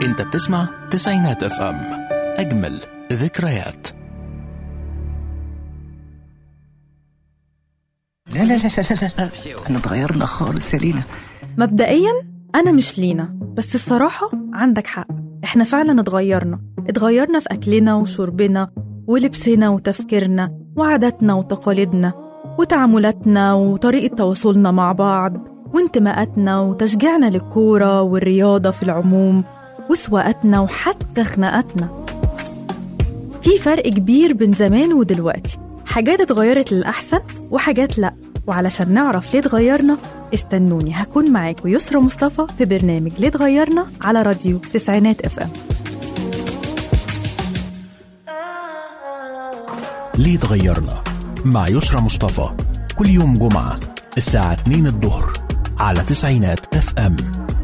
انت بتسمع تسعينات اف ام، اجمل ذكريات. لا لا لا لا لا، احنا اتغيرنا خالص يا لينا. مبدئيا أنا مش لينا، بس الصراحة عندك حق، إحنا فعلا اتغيرنا في أكلنا وشربنا ولبسنا وتفكيرنا وعاداتنا وتقاليدنا وتعاملاتنا وطريقة تواصلنا مع بعض وانتماءاتنا وتشجيعنا للكورة والرياضة في العموم وسواقاتنا وحتى خناقاتنا. في فرق كبير بين زمان ودلوقتي، حاجات اتغيرت للأحسن وحاجات لأ. وعلشان نعرف ليه اتغيرنا استنوني، هكون معاكم يسرى مصطفى في برنامج ليه اتغيرنا على راديو تسعينات اف ام. ليه اتغيرنا مع يسرى مصطفى، كل يوم جمعة الساعة 2 الظهر على تسعينات اف ام.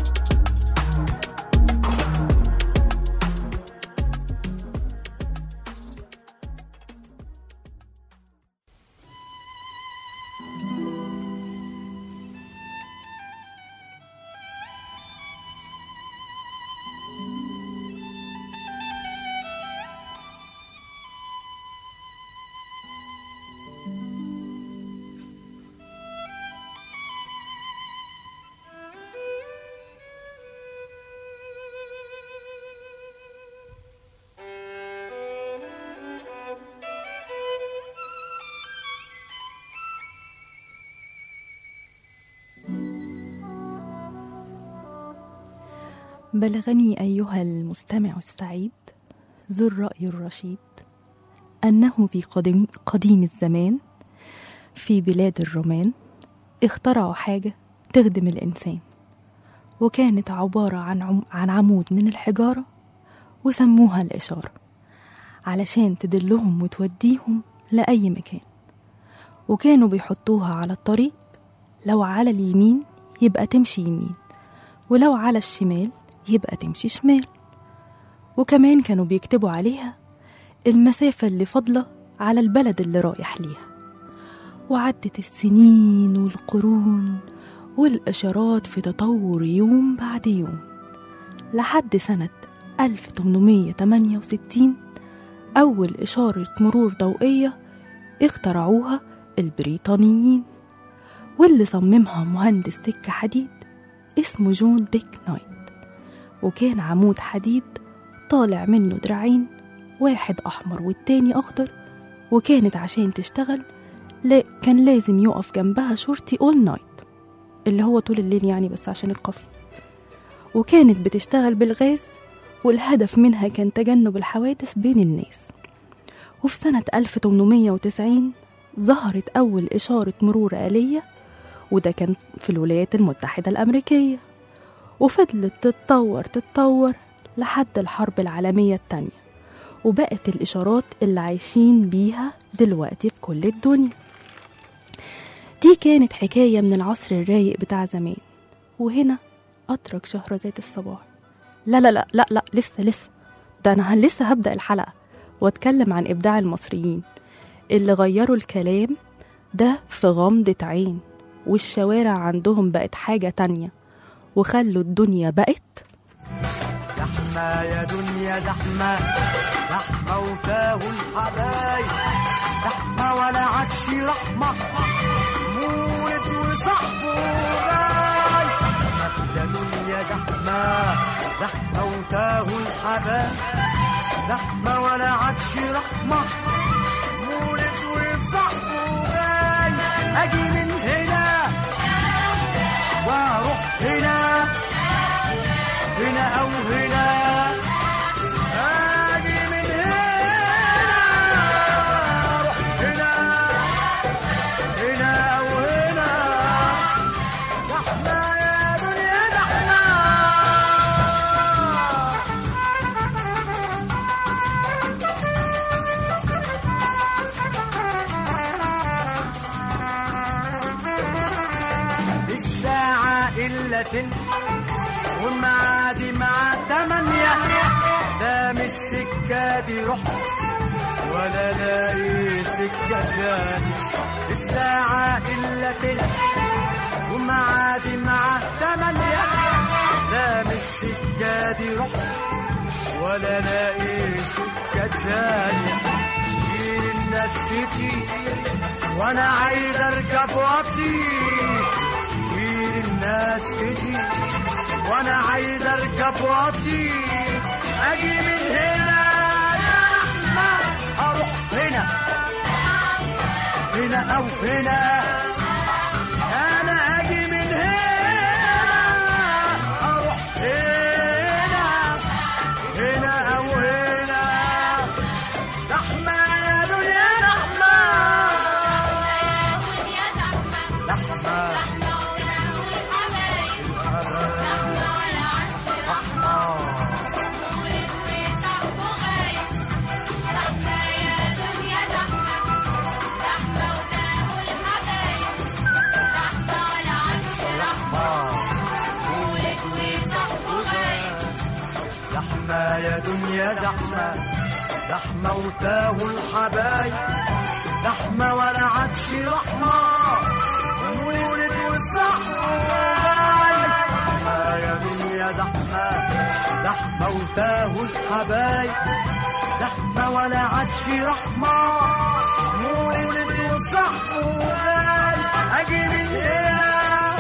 بلغني أيها المستمع السعيد ذو الرأي الرشيد أنه في قديم الزمان في بلاد الرومان اخترعوا حاجة تخدم الإنسان، وكانت عبارة عن عمود من الحجارة، وسموها الإشارة علشان تدلهم وتوديهم لأي مكان. وكانوا بيحطوها على الطريق، لو على اليمين يبقى تمشي يمين، ولو على الشمال يبقى تمشي شمال. وكمان كانوا بيكتبوا عليها المسافة اللي فاضلة على البلد اللي رايح ليها. وعدت السنين والقرون والإشارات في تطور يوم بعد يوم، لحد سنة 1868 أول إشارة مرور ضوئية اخترعوها البريطانيين، واللي صممها مهندس سكة حديد اسمه جون ديك نايت. وكان عمود حديد طالع منه دراعين، واحد أحمر والتاني أخضر، وكانت عشان تشتغل كان لازم يقف جنبها شرطي أول نايت، اللي هو طول الليل يعني، بس عشان القفل. وكانت بتشتغل بالغاز، والهدف منها كان تجنب الحوادث بين الناس. وفي سنة 1890 ظهرت أول إشارة مرور آلية، وده كان في الولايات المتحدة الأمريكية. وفضلت تتطور لحد الحرب العالمية التانية، وبقت الإشارات اللي عايشين بيها دلوقتي في كل الدنيا. دي كانت حكاية من العصر الرايق بتاع زمان. وهنا أترك شهرزاد الصباح. لا لا لا لا لا، لسه ده أنا لسه هبدأ الحلقة واتكلم عن إبداع المصريين اللي غيروا الكلام ده في غمضة عين، والشوارع عندهم بقت حاجة تانية، وخلوا الدنيا بقت زحمة يا دنيا زحمة، زحمة وتاهوا الحبايب، زحمة ولا عادش رحمة، مولد وصاحبه غايب. يا دنيا زحمة، زحمة وتاهوا الحبايب، زحمة ولا عادش رحمة، مولد وصاحبه غايب. أجي من هنا واروح هنا، هنا أو هنا، أجي من هنا أروح هنا، هنا أو هنا. زحمة يا دنيا زحمة. الساعة إلا تلت والمعادي مع 8، لا مش السكة دي رحت ولا لاقي سكة تاني. الساعة إلا تلت ومعادي مع 8، لا مش السكة دي رحت ولا لاقي سكة تانية. كتير الناس كتير وانا عايز اركب واطير. كتير الناس كتير وانا عايز اركب واطير. اجي من هنا يا رحمة اروح هنا هنا او هنا. انا اجي من هنا اروح هنا هنا او هنا. زحمة يا دنيا زحمة زحمة زحمة يا دنيا زحمة زحمة وتاهوا الحبايب. زحمة ولا عادش رحمة مولد وصحبة. زحمة يا دنيا زحمة زحمة وتاهوا الحبايب. زحمة ولا عادش رحمة مولد وصحبة. أجي من هنا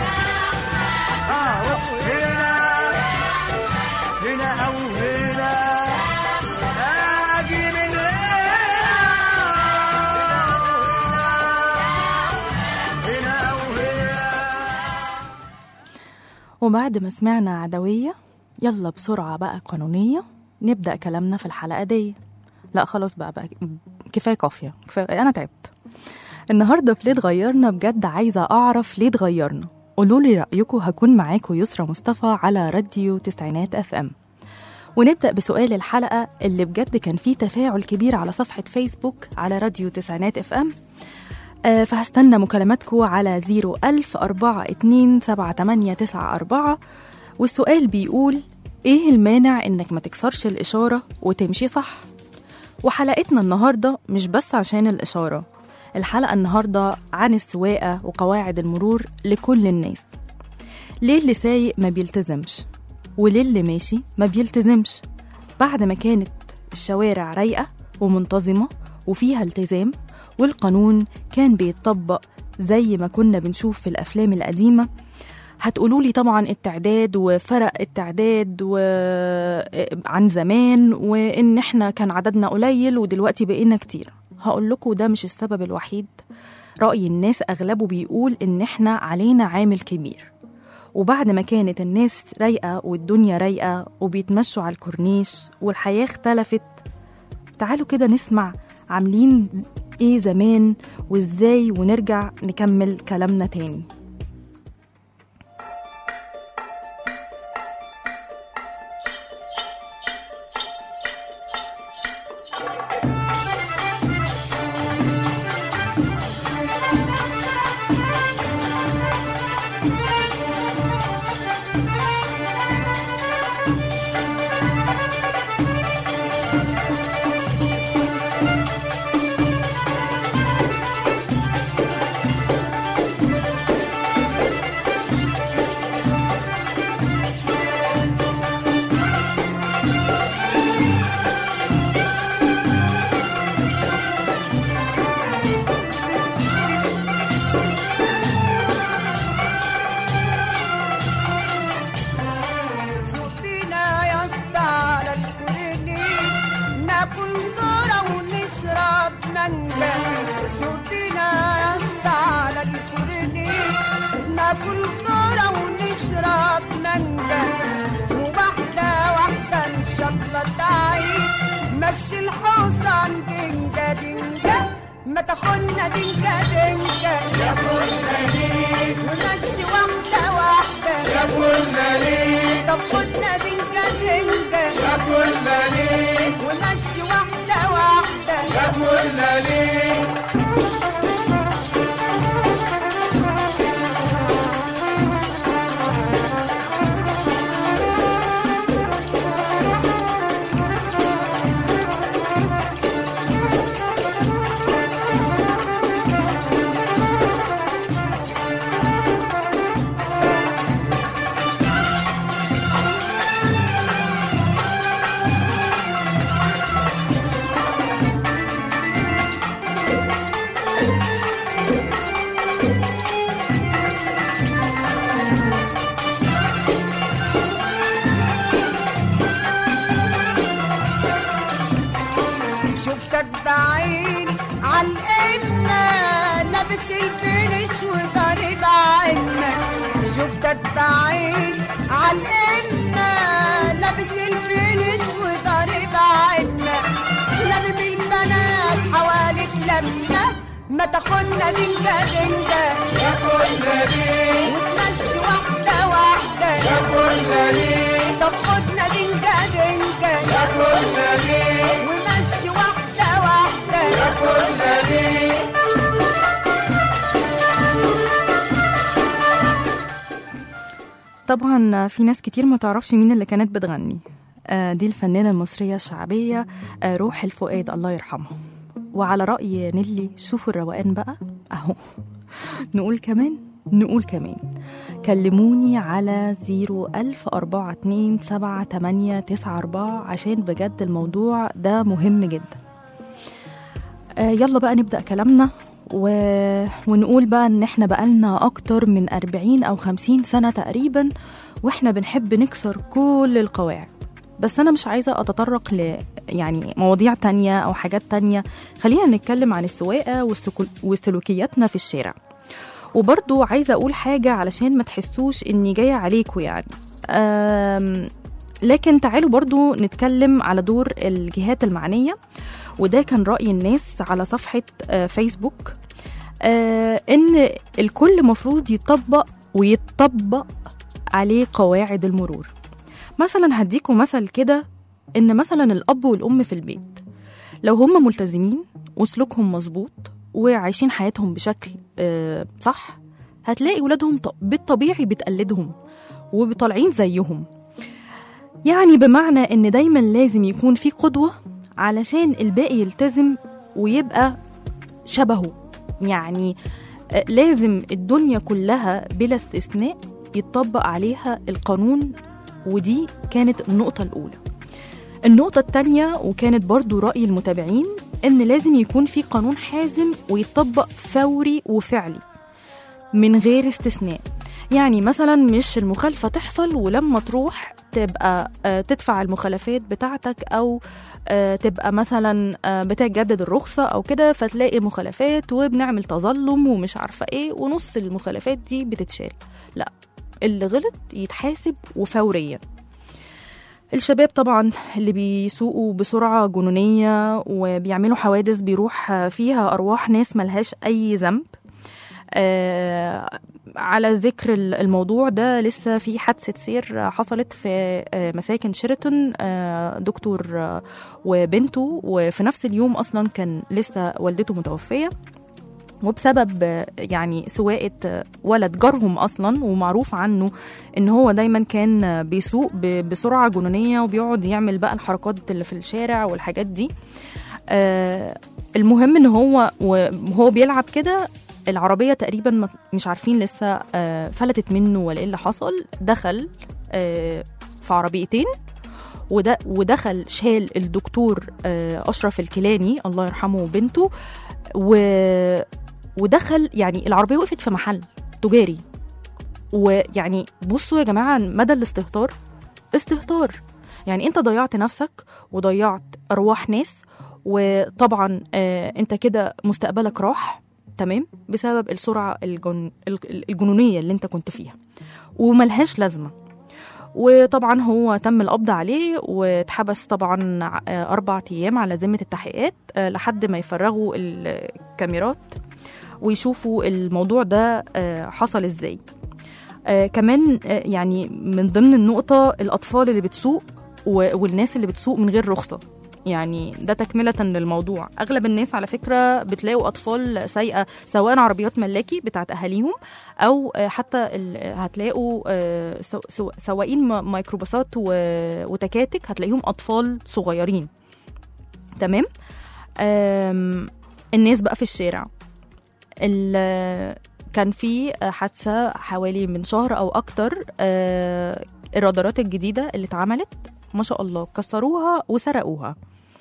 أروح هنا هنا أو هنا. أجي من هنا أو هنا. وبعد ما سمعنا عدوية يلا بسرعة بقى قانونية نبدأ كلامنا في الحلقة دي. لا خلاص بقى كفاية كافية كفاية، أنا تعبت النهاردة في ليه اتغيرنا. بجد عايزة أعرف ليه اتغيرنا. قولوا لي رأيكم. هكون معاكم يسرى مصطفى على راديو تسعينات FM. ونبدأ بسؤال الحلقة اللي بجد كان فيه تفاعل كبير على صفحة فيسبوك على راديو تسعينات FM. فهستنى مكالماتكم على 010427894. والسؤال بيقول ايه المانع انك ما تكسرش الإشارة وتمشي صح؟ وحلقتنا النهاردة مش بس عشان الإشارة، الحلقة النهاردة عن السواقة وقواعد المرور لكل الناس. ليه اللي سايق ما بيلتزمش؟ وليه اللي ماشي ما بيلتزمش؟ بعد ما كانت الشوارع رايقة ومنتظمة وفيها التزام والقانون كان بيتطبق زي ما كنا بنشوف في الأفلام القديمة، هتقولولي طبعا التعداد وفرق التعداد عن زمان وإن احنا كان عددنا قليل ودلوقتي بقينا كتير. هقول لكم ده مش السبب الوحيد. رأي الناس أغلبه بيقول إن احنا علينا عامل كبير. وبعد ما كانت الناس رايقة والدنيا رايقة وبيتمشوا على الكورنيش والحياة اختلفت، تعالوا كده نسمع عاملين ايه زمان وازاي ونرجع نكمل كلامنا تاني. مشي الحصان دنجا دنجا ما تاخدنا دنجا دنجا يا كلنا ليك ونمشي واحدة واحدة يا كلنا ليك طب خدنا دنجا دنجا يا كلنا ليك ونمشي واحدة واحدة يا كلنا ليك. تاخدنا دنجة دنجة يا فنانين وتمشي واحدة واحدة يا فنانين طب خدنا دنجة دنجة يا فنانين ومشي واحدة واحدة يا فنانين. طبعا في ناس كتير ما تعرفش مين اللي كانت بتغني. دي الفنانة المصرية الشعبية روح الفؤاد الله يرحمها. وعلى رأي نيلي شوفوا الروقان بقى أهو. نقول كمان كلموني على 010427894 عشان بجد الموضوع ده مهم جدا. يلا بقى نبدأ كلامنا ونقول بقى ان احنا بقالنا اكتر من 40 او 50 سنة تقريبا واحنا بنحب نكسر كل القواعد. بس انا مش عايزة اتطرق يعني مواضيع تانية او حاجات تانية. خلينا نتكلم عن السواقة وسلوكياتنا في الشارع. وبرضو عايزة اقول حاجة علشان ما تحسوش اني جاية عليكم يعني. لكن تعالوا برضو نتكلم على دور الجهات المعنية. وده كان رأي الناس على صفحة فيسبوك إن الكل مفروض يطبق عليه قواعد المرور. مثلا هديكم مثل كده، إن مثلا الأب والأم في البيت لو هم ملتزمين وسلوكهم مظبوط وعايشين حياتهم بشكل صح، هتلاقي ولادهم بالطبيعي بتقلدهم وبطالعين زيهم. يعني بمعنى إن دايما لازم يكون في قدوة علشان الباقي يلتزم ويبقى شبهه. يعني لازم الدنيا كلها بلا استثناء يتطبق عليها القانون. ودي كانت النقطة الأولى. النقطة الثانية وكانت برضو رأي المتابعين إن لازم يكون في قانون حازم ويتطبق فوري وفعلي من غير استثناء. يعني مثلا مش المخالفة تحصل ولما تروح تبقى تدفع المخالفات بتاعتك أو تبقى مثلا بتجدد الرخصة أو كده فتلاقي مخالفات وبنعمل تظلم ومش عارفة إيه ونص المخالفات دي بتتشال. لا، اللي غلط يتحاسب وفوريا. الشباب طبعا اللي بيسوقوا بسرعة جنونية وبيعملوا حوادث بيروح فيها أرواح ناس ملهاش أي ذنب. على ذكر الموضوع ده لسه في حادثة سير حصلت في مساكن شيراتون، دكتور وبنته، وفي نفس اليوم أصلا كان لسه والدته متوفية، وبسبب يعني سواقة ولد جارهم أصلا ومعروف عنه إن هو دايما كان بيسوق بسرعة جنونية وبيقعد يعمل بقى الحركات اللي في الشارع والحاجات دي. المهم إن هو بيلعب كده العربية تقريبا مش عارفين لسه فلتت منه ولا ايه اللي حصل. دخل في عربيتين ودخل شال الدكتور أشرف الكيلاني الله يرحمه وبنته، ودخل يعني العربية وقفت في محل تجاري. ويعني بصوا يا جماعة مدى الاستهتار. يعني انت ضيعت نفسك وضيعت أرواح ناس، وطبعا انت كده مستقبلك راح تمام بسبب السرعة الجنونية اللي انت كنت فيها وملهاش لازمة. وطبعا هو تم القبض عليه واتحبس طبعا 4 أيام على ذمة التحقيقات لحد ما يفرغوا الكاميرات ويشوفوا الموضوع ده حصل ازاي. كمان يعني من ضمن النقطة الأطفال اللي بتسوق والناس اللي بتسوق من غير رخصة. يعني ده تكملة للموضوع. أغلب الناس على فكرة بتلاقوا أطفال سايقة سواء عربيات ملاكي بتاعت أهاليهم أو حتى هتلاقوا سواقين ميكروباصات وتكاتك هتلاقيهم أطفال صغيرين. تمام. الناس بقى في الشارع كان في حادثة حوالي من شهر أو أكتر. الرادارات الجديدة اللي اتعملت ما شاء الله كسروها وسرقوها.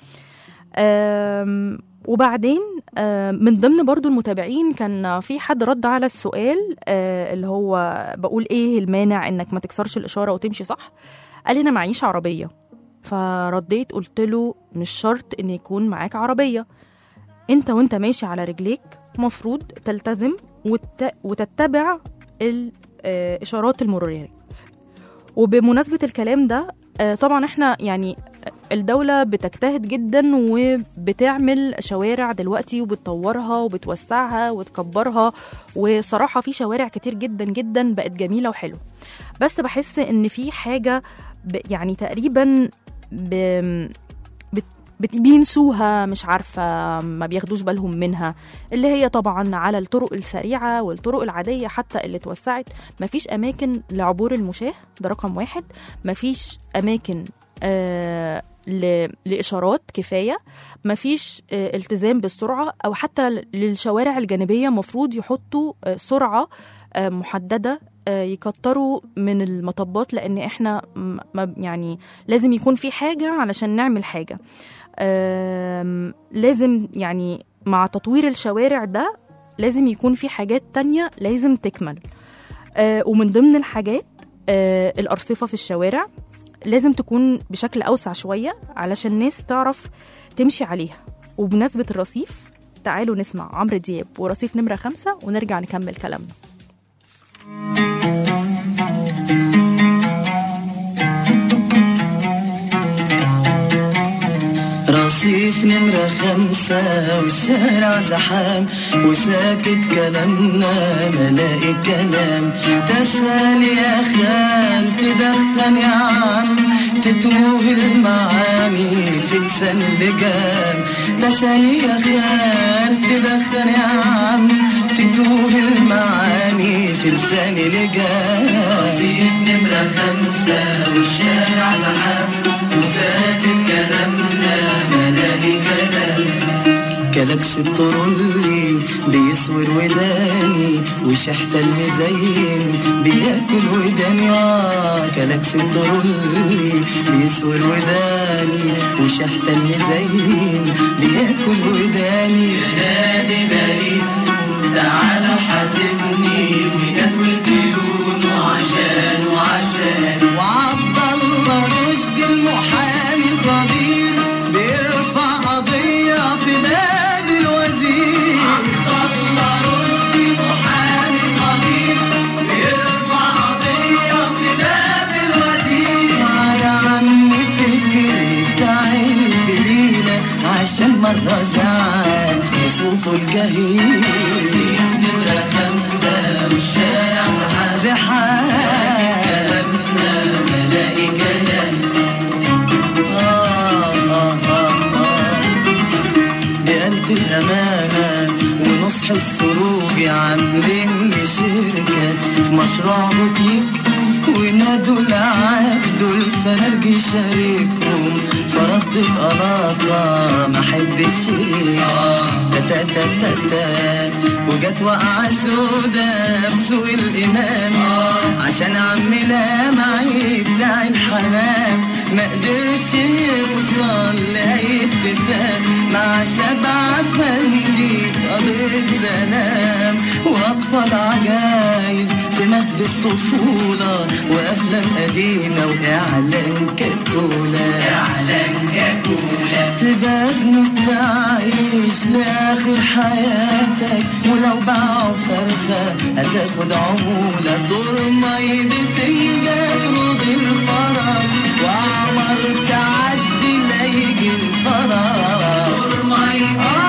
وبعدين من ضمن برضو المتابعين كان في حد رد على السؤال اللي هو بقول ايه المانع انك ما تكسرش الإشارة وتمشي صح. قال لي انا معيش عربية. فرديت قلت له مش شرط ان يكون معاك عربية، انت ماشي على رجليك مفروض تلتزم وتتبع الإشارات المرورية. وبمناسبة الكلام ده طبعا احنا يعني الدولة بتجتهد جدا وبتعمل شوارع دلوقتي وبتطورها وبتوسعها وتكبرها، وصراحة في شوارع كتير جدا جدا بقت جميلة وحلوة. بس بحس ان في حاجة يعني تقريبا بينسوها، مش عارفة، ما بياخدوش بالهم منها، اللي هي طبعا على الطرق السريعة والطرق العادية حتى اللي توسعت مفيش أماكن لعبور المشاة، ده رقم 1. مفيش أماكن لإشارات كفاية، مفيش التزام بالسرعة، أو حتى للشوارع الجانبية مفروض يحطوا سرعة محددة، يكتروا من المطبات، لأن إحنا يعني لازم يكون في حاجة علشان نعمل حاجة. لازم يعني مع تطوير الشوارع ده لازم يكون في حاجات تانية لازم تكمل. ومن ضمن الحاجات الأرصفة في الشوارع لازم تكون بشكل أوسع شوية علشان الناس تعرف تمشي عليها. وبمناسبة الرصيف تعالوا نسمع عمرو دياب ورصيف نمرة 5 ونرجع نكمل كلامنا. رصيف نمرة 5 والشارع زحام وساكت كلامنا ملاقي كلام. تسأل يا خال تدخن يا عم تتوه المعاني في لسان اللجام. تسأل يا خال تدخن يا عم تتوه المعاني في لسان اللجام. رصيف نمرة 5 والشارع زحام وساكت كلامنا ملاقي كلام. كلاكس الطرولي بيسور وداني وشحت المزين بياكل وداني. كلاكس الطرولي بيسور وداني وشحت المزين بياكل وداني. نادي باريس تعالى حاسبني وجدول الديون وعشان وعبد الله رشدي المحامي القدير بيرفع قضية في باب الوزير. عبد الله رشدي محامي القدير بيرفع قضية في باب الوزير. على عم فكري بتاع البليلة عشان مرة زعل بصوته الجهير. رصيف نمرة 5 والشارع زحام كلامنا ملاقي كلام. بقلب الأمانة ونصح السروج عاملين لي شركة في مشروع بوتيك ونادوا العقد الفرج شاركهم فرد القلاطة ما حدش وجت وقعة سودا بسوق الإمام عشان عمي لامعي بتاع الحمام ما قدرش يوصل لأي اتفاق مع 7 فندق قضية سلام وأطفال عجايز في مجد الطفولة وأفلام قديمة وإعلان كاكولا. تبقى مستعيش لآخر حياتك ولو باعوا فرخة هتاخد عمولة. طرمي بسنجة روض الفرج وعمر تعدي ليجي الفرج. طرمي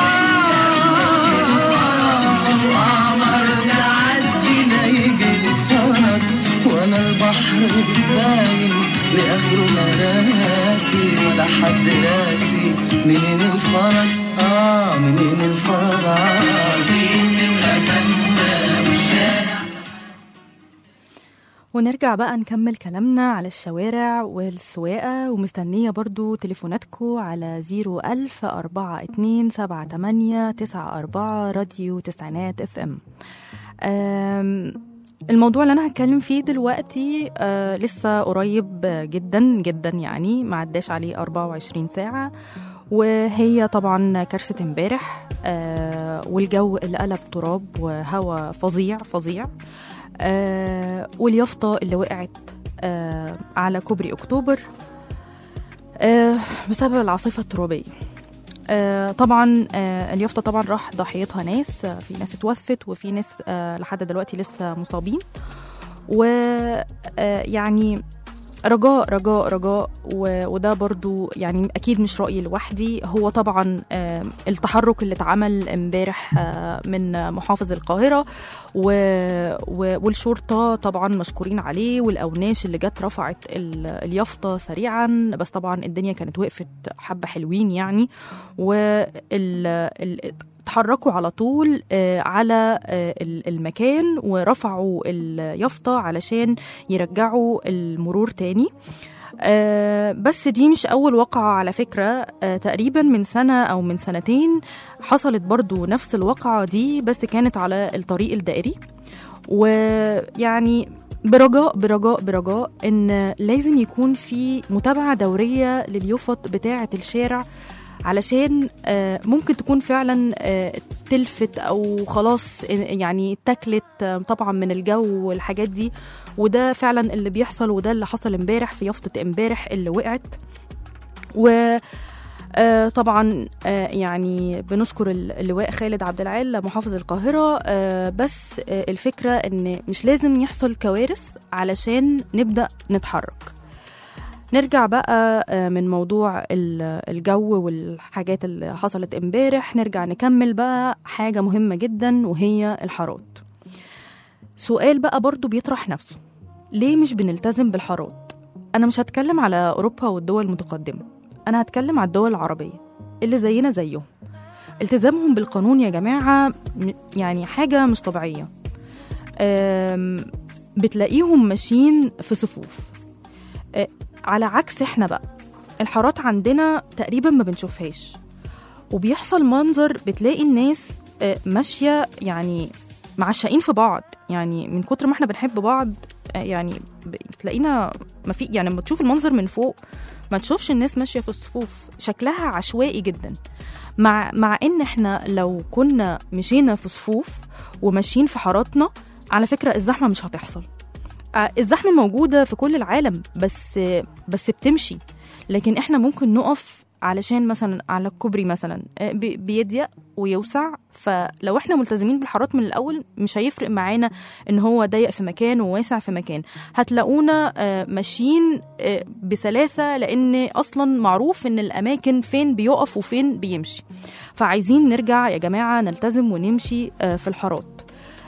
وعمر تعدي ليجي الفرج وانا البحر باين لآخره مراسي ولا حد راسي منين الفرج. منين الفرج. ونرجع بقى نكمل كلامنا على الشوارع والسواقة، ومستنية برضو تليفوناتكو على 010427894 راديو تسعينات FM. الموضوع اللي أنا هتكلم فيه دلوقتي لسه قريب جدا جدا، يعني ما عداش عليه 24 ساعة، وهي طبعا كارثة امبارح والجو اللي قلب تراب وهوا فظيع فظيع، واليافطة اللي وقعت على كوبري أكتوبر بسبب العاصفة الترابية. طبعا اليافطة طبعا راح ضحيتها ناس، في ناس اتوفت وفي ناس لحد دلوقتي لسه مصابين. ويعني رجاء وده برضو يعني أكيد مش رأيي لوحدي. هو طبعا التحرك اللي اتعمل امبارح من محافظ القاهرة والشرطة طبعا مشكورين عليه، والأوناش اللي جت رفعت اليافطة سريعا، بس طبعا الدنيا كانت وقفت حبة حلوين يعني، تحركوا على طول على المكان ورفعوا اليافطة علشان يرجعوا المرور تاني. بس دي مش أول وقعة على فكرة، تقريبا من سنة أو من سنتين حصلت برضو نفس الوقعة دي، بس كانت على الطريق الدائري. ويعني برجاء إن لازم يكون في متابعة دورية لليافط بتاعة الشارع، علشان ممكن تكون فعلا تلفت أو خلاص يعني اتاكلت طبعا من الجو والحاجات دي، وده فعلا اللي بيحصل، وده اللي حصل امبارح في يافطة امبارح اللي وقعت. وطبعا يعني بنشكر اللواء خالد عبد العال محافظ القاهرة، بس الفكرة ان مش لازم يحصل كوارث علشان نبدأ نتحرك. نرجع بقى من موضوع الجو والحاجات اللي حصلت امبارح، نرجع نكمل بقى حاجة مهمة جدا وهي الحارات. سؤال بقى برضو بيطرح نفسه، ليه مش بنلتزم بالحارات؟ أنا مش هتكلم على أوروبا والدول المتقدمة، أنا هتكلم على الدول العربية اللي زينا زيهم. التزامهم بالقانون يا جماعة يعني حاجة مش طبيعية. بتلاقيهم ماشيين في صفوف، على عكس احنا بقى الحارات عندنا تقريبا ما بنشوفهاش، وبيحصل منظر بتلاقي الناس ماشية يعني معشقين في بعض، يعني من كتر ما احنا بنحب بعض يعني تلاقينا ما في، يعني لما تشوف المنظر من فوق ما تشوفش الناس ماشية في الصفوف، شكلها عشوائي جدا. مع ان احنا لو كنا مشينا في صفوف وماشيين في حاراتنا، على فكرة الزحمة مش هتحصل. الزحمة موجودة في كل العالم، بس بتمشي، لكن احنا ممكن نقف علشان مثلا على الكوبري مثلا بيضيق ويوسع، فلو احنا ملتزمين بالحارات من الأول مش هيفرق معانا ان هو ضيق في مكان وواسع في مكان، هتلاقونا ماشيين بسلاسة، لان اصلا معروف ان الاماكن فين بيقف وفين بيمشي. فعايزين نرجع يا جماعة نلتزم ونمشي في الحارات.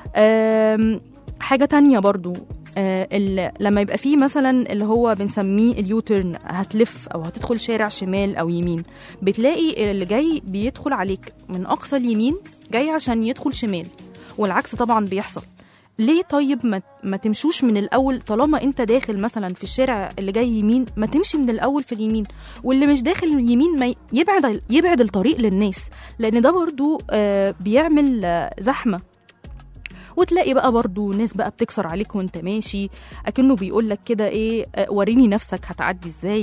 حاجة تانية برضو، لما يبقى فيه مثلا اللي هو بنسميه اليوترن، هتلف او هتدخل شارع شمال او يمين، بتلاقي اللي جاي بيدخل عليك من اقصى اليمين جاي عشان يدخل شمال، والعكس طبعا بيحصل. ليه طيب ما تمشوش من الاول؟ طالما انت داخل مثلا في الشارع اللي جاي يمين، ما تمشي من الاول في اليمين، واللي مش داخل اليمين ما يبعد الطريق للناس، لان ده برضو بيعمل زحمة. وتلاقي بقى برضو ناس بقى بتكسر عليك وانت ماشي، اكنه بيقولك كده ايه، وريني نفسك هتعدي ازاي.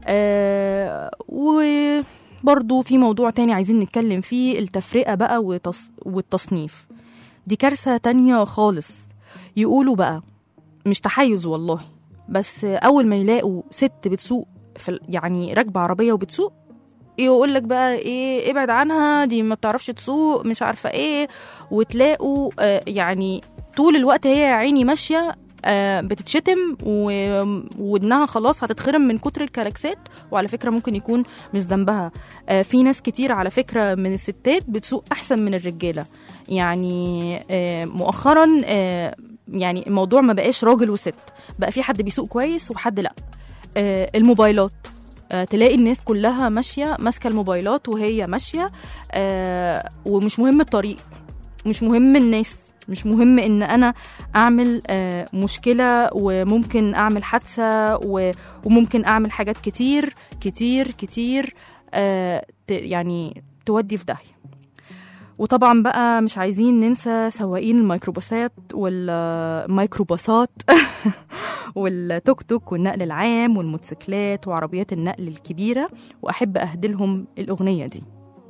وبرضو في موضوع تاني عايزين نتكلم فيه، التفرقة بقى والتصنيف. دي كارثة تانية خالص. يقولوا بقى مش تحيز والله، بس اول ما يلاقوا ست بتسوق يعني راكبة عربية وبتسوق، يقول لك بقى ايه، ابعد عنها، دي ما بتعرفش تسوق، مش عارفه ايه. وتلاقوا يعني طول الوقت هي يا عيني ماشيه بتتشتم ودنها خلاص هتتخرم من كتر الكلاكسات، وعلى فكره ممكن يكون مش ذنبها. في ناس كتير على فكره من الستات بتسوق احسن من الرجاله، يعني مؤخرا يعني الموضوع ما بقاش راجل وست، بقى في حد بيسوق كويس وحد لا. الموبايلات، تلاقي الناس كلها ماشية ماسكة الموبايلات وهي ماشية، ومش مهم الطريق، مش مهم الناس، مش مهم ان انا اعمل مشكلة، وممكن اعمل حادثة، وممكن اعمل حاجات كتير كتير كتير يعني تودي في داهية. وطبعا بقى مش عايزين ننسى سواقين الميكروباصات والميكروباصات والتوك توك والنقل العام والموتوسيكلات وعربيات النقل الكبيرة، وأحب أهدلهم الأغنية دي.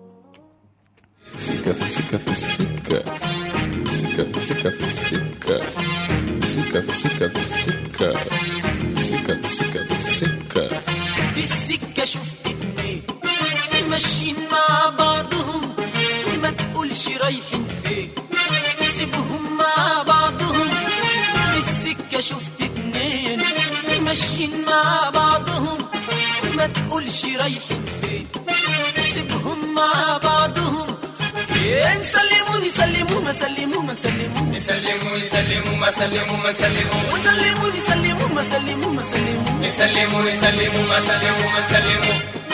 سكة في سكة في السكة، سكة في سكة في السكة، سكة في سكة في السكة، سكة في سكة في السكة. في السكة شفت اتنين ماشيين مع بعضهم، ما تقولش رايحين فين، سيبهم مع بعضهم. في السكة شفت اتنين ماشيين مع بعضهم ما تقولش رايحين فين سيبهم مع بعضهم نسلموني سلموا ما سلموا ما سلموا نسلموني سلموا ما سلموا ما سلموا وسلموني سلموا ما سلموا ما سلموا نسلموني سلموا ما سلموا ما سلموا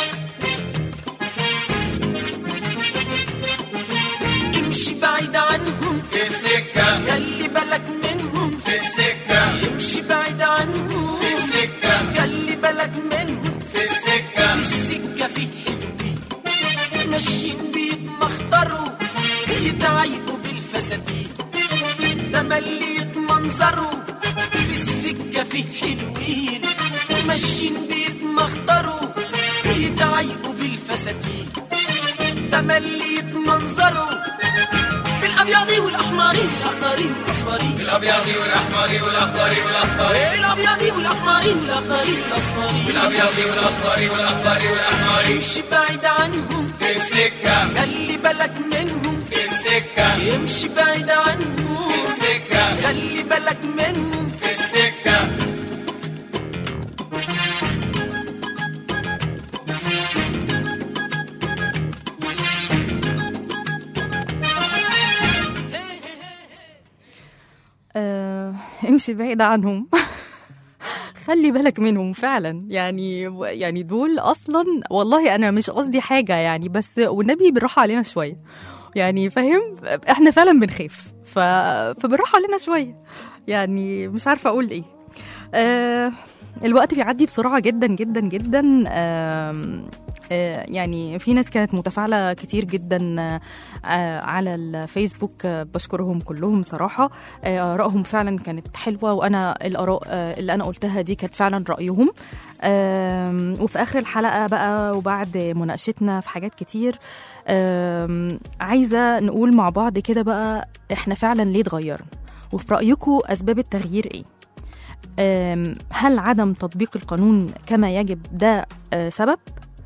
امشي بعيد عنهم في السكة خلي بالك منهم في السكة امشي بعيد عنهم في السكة خلي بالك منهم في السكة في السكة في حلوين ماشيين بيتمخطروا بيتعايقوا بالفساتين تملي يتمنظروا في السكة في حلوين ماشيين بيتمخطروا بيتعايقوا بالفساتين تملي يتمنظروا بالابيض والاحمر والاخضر والاصفر بالابيض والاحمر والاخضر والاصفر بالابيض والاحمر والاخضر والاصفر بالابيض والاصفر والاخضر والاحمر امشي بعيد عنهم في السكة خلي بالك منهم في السكة يمشي بعيد عنهم في السكة خلي بالك منهم في السكة امشي بعيد عنهم خلي بالك منهم فعلا. يعني دول اصلا والله انا مش قصدي حاجه يعني، بس والنبي بالراحه علينا شويه يعني، فاهم؟ احنا فعلا بنخاف فبالراحه علينا شويه يعني، مش عارفه اقول ايه. الوقت بيعدي بسرعه جدا جدا جدا. يعني في ناس كانت متفاعله كتير جدا على الفيسبوك، بشكرهم كلهم صراحه. آرائهم فعلا كانت حلوه، وانا الاراء اللي انا قلتها دي كانت فعلا رايهم. وفي اخر الحلقه بقى وبعد مناقشتنا في حاجات كتير، عايزه نقول مع بعض كده بقى احنا فعلا ليه اتغيرنا، وفي رايكم اسباب التغيير ايه؟ هل عدم تطبيق القانون كما يجب ده سبب،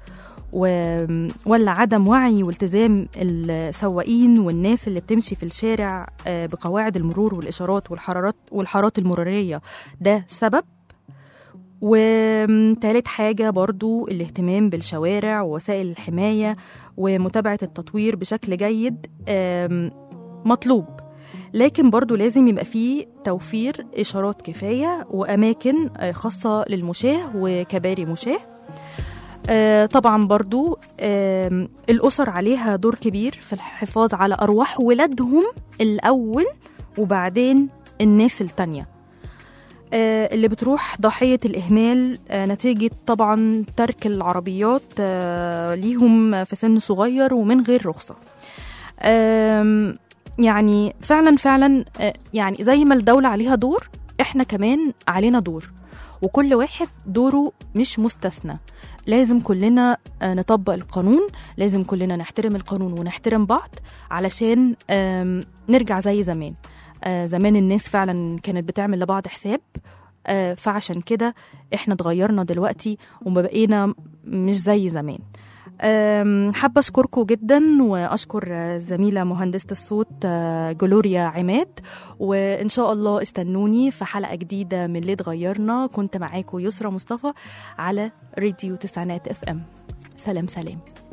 ولا عدم وعي والتزام السواقين والناس اللي بتمشي في الشارع بقواعد المرور والإشارات والحارات المرورية ده سبب؟ وثالث حاجة برضو الاهتمام بالشوارع ووسائل الحماية ومتابعة التطوير بشكل جيد مطلوب، لكن برضو لازم يبقى فيه توفير إشارات كفاية وأماكن خاصة للمشاة وكباري مشاة. طبعا برضو الأسر عليها دور كبير في الحفاظ على أرواح ولادهم الأول، وبعدين الناس التانية اللي بتروح ضحية الإهمال نتيجة طبعا ترك العربيات ليهم في سن صغير ومن غير رخصة. يعني فعلا يعني زي ما الدولة عليها دور، احنا كمان علينا دور، وكل واحد دوره مش مستثنى. لازم كلنا نطبق القانون، لازم كلنا نحترم القانون ونحترم بعض علشان نرجع زي زمان. زمان الناس فعلا كانت بتعمل لبعض حساب، فعشان كده احنا اتغيرنا دلوقتي وما بقينا مش زي زمان. حابة أشكركم جدا، وأشكر الزميلة مهندسة الصوت جلوريا عماد، وإن شاء الله استنوني في حلقة جديدة من ليه اتغيرنا. كنت معاكم يسرى مصطفى على راديو 9 FM. سلام.